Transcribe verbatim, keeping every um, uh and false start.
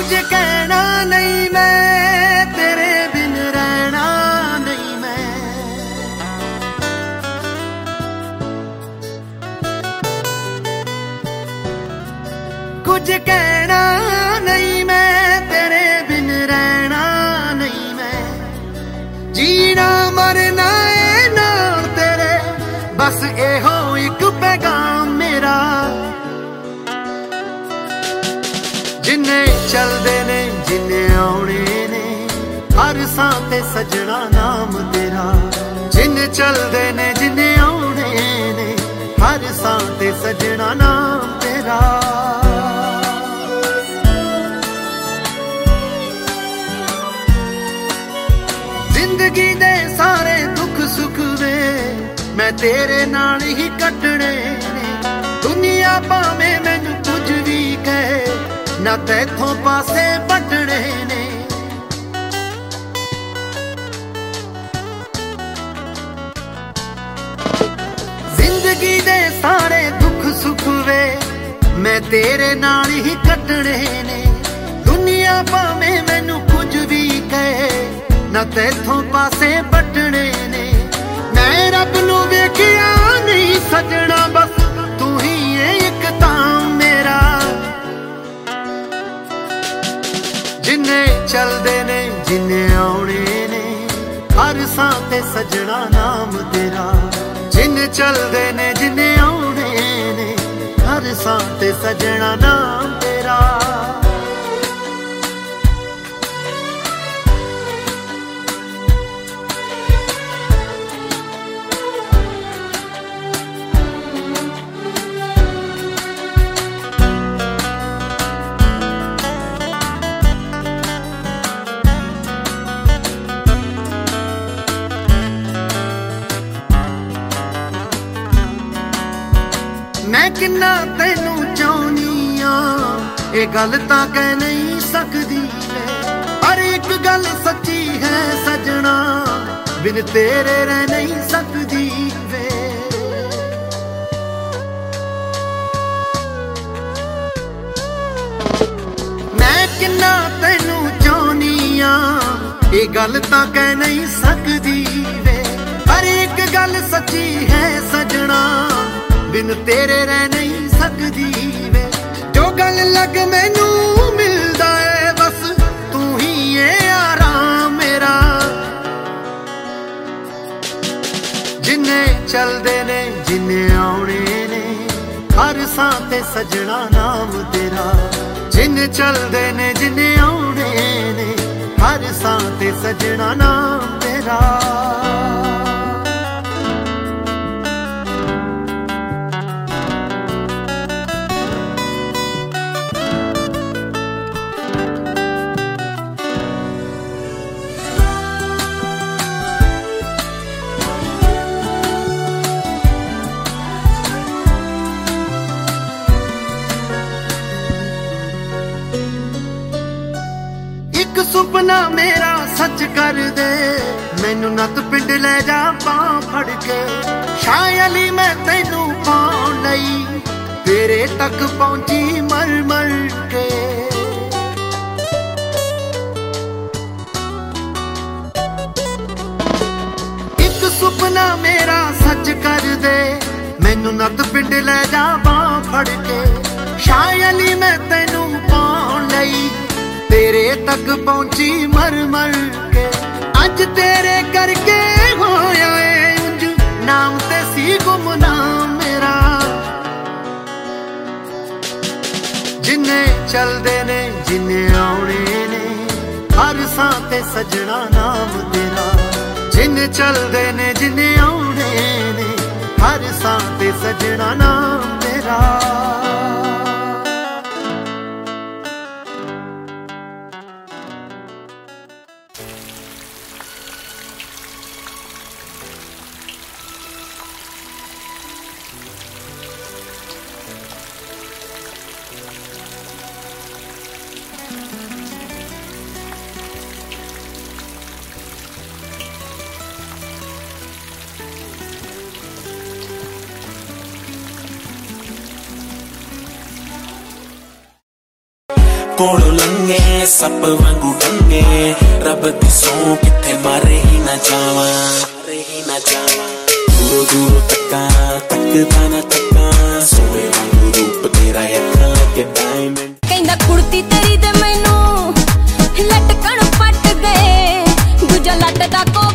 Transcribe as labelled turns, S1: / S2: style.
S1: कुछ कहना नहीं मैं, तेरे बिन रहना नहीं मैं। कुछ कहना नहीं मैं, तेरे बिन रहना नहीं मैं। जीना मरना है नाल तेरे, बस एहो एक पैगाम मेरा। जिन्ने चलदे ने जिन्ने आउणे ने, हर सां ते सजना नाम तेरा। जिन्ने चलदे ने जिन्ने आउणे ने, हर सां ते सजना नाम तेरा। जिंदगी दे सारे दुख सुख वे मैं तेरे नाल ही कटने ने। दुनिया भावें मैनू कुछ भी कहे, ना तैथों पासे बटने ने। जिंदगी दे सारे दुख सुख वे मैं तेरे नाल ही कटने ने। दुनिया भावें मैनू कुछ भी कहे, ना तैथों पासे बटने ने। मैं रब नू वेखिया नहीं सजना, बस तू ही है एक तां मेरा। जिन्ने चलदे ने जिन्ने आउणे ने, हर सां ते सजना नाम तेरा। जिन्ने चलदे ने जिन्ने आउणे ने, हर सां ते सजना नाम तेरा। मैं किन्ना तैनू चाहनी आ, ये गल तां कह नहीं सकदी। पर एक गल सच्ची है सजना, बिन तेरे रह नहीं सकदी वे। मैं किन्ना तैनू चाहनी आ, ये गल तां कह नहीं सकदी वे। पर एक गल सच्ची है सजना, बिन तेरे रह नहीं सकदी वे। जो गल लग मैनू मिलदा है, बस तू ही है आराम मेरा। जिन्ने चलदे ने जिन्ने आउणे ने, हर सां ते सजना नाम तेरा। जिन्ने चलदे ने जिन्ने आउणे ने, हर सां ते सजना नाम तेरा। एक सुपना मेरा सच कर दे, मैनू नत पिंड ले जा बां फड़ के। शायली मैं तैनू पाउण लई, तेरे तक पहुंची मर मर के। एक सुपना मेरा सच कर दे, मैनू नत पिंड ले जा बां फड़ के। शायली मैं तैनू पाउण लई, तेरे तक पहुंची मर मर के। अज तेरे करके होया है उंज, नाम ते सी गुमनाम मेरा। जिन्ने चलदे ने जिन्ने आउणे ने, हर सां ते सजना नाम तेरा। जिन्ने चलदे ने जिन्ने आउणे ने, हर सां ते सजना नाम तेरा।
S2: कोलों लंघे सप वांगू डंगे रब दी सौं किथे मारे ही ना जावां मारे ही ना जावां दूरों दूरों तक्का तकदा ना तक्का सोने वांगू रूप तेरा अखां के डायमंड
S3: कहंदा कुर्ती तेरी ते मैनू लटकण पट गए दूजा लट दा को